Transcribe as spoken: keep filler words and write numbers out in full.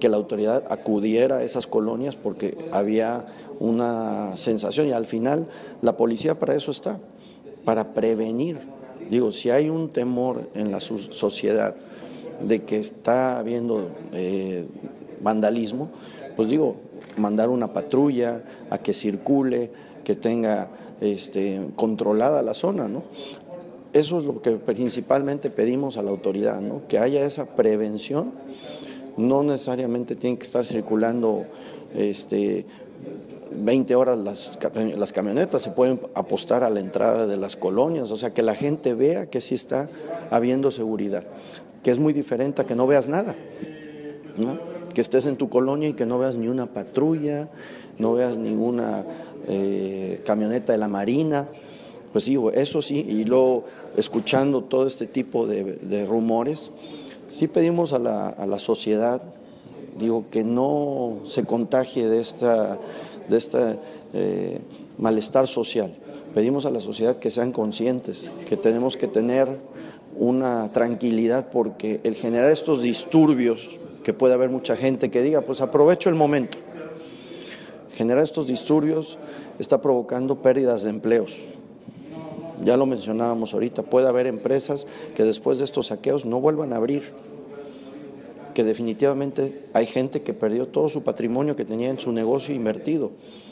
que la autoridad acudiera a esas colonias porque había una sensación, y al final la policía para eso está, para prevenir. Digo, si hay un temor en la sociedad de que está habiendo eh, vandalismo, pues digo, mandar una patrulla a que circule, que tenga este, controlada la zona, ¿no? Eso es lo que principalmente pedimos a la autoridad, ¿no? Que haya esa prevención. No necesariamente tienen que estar circulando este, veinte horas las, las camionetas, se pueden apostar a la entrada de las colonias, o sea, que la gente vea que sí está habiendo seguridad, que es muy diferente a que no veas nada, ¿no? Que estés en tu colonia y que no veas ni una patrulla, no veas ninguna eh, camioneta de la Marina. Pues digo, eso sí, y luego escuchando todo este tipo de, de rumores, sí pedimos a la, a la sociedad, digo, que no se contagie de esta, de esta eh, malestar social. Pedimos a la sociedad que sean conscientes, que tenemos que tener una tranquilidad, porque el generar estos disturbios, que puede haber mucha gente que diga, pues aprovecho el momento. Generar estos disturbios está provocando pérdidas de empleos. Ya lo mencionábamos ahorita, puede haber empresas que después de estos saqueos no vuelvan a abrir, que definitivamente hay gente que perdió todo su patrimonio que tenía en su negocio invertido.